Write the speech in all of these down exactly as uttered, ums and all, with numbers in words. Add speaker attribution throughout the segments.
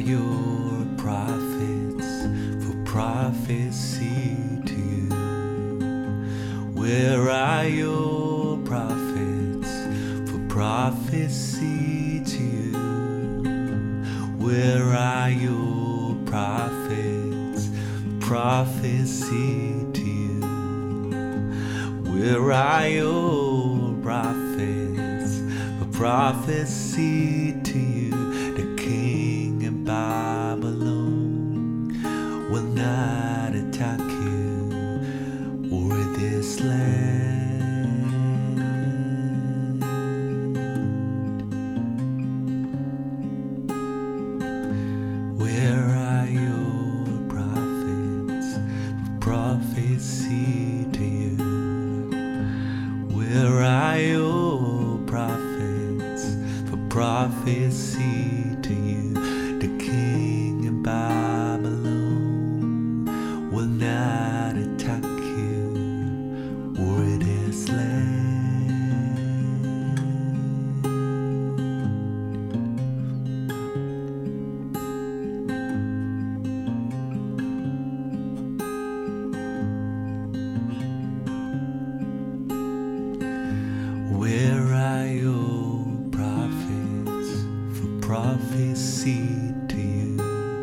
Speaker 1: your prophets for prophecy to you? Where are your prophets for prophecy to you? Where are your prophets for prophecy to you? Where are your prophets for prophecy to you? The king in Babylon will not attack you or this land. Where are your prophets for prophecy to you? Where are your prophets for prophecy to you? The king in Babylon will not attack you or this land. Where are your prophets for prophecy to you?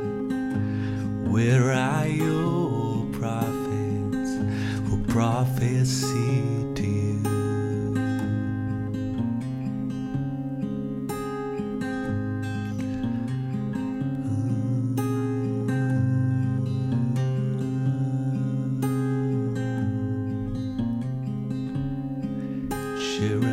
Speaker 1: Where are your prophets for prophecy to you? Share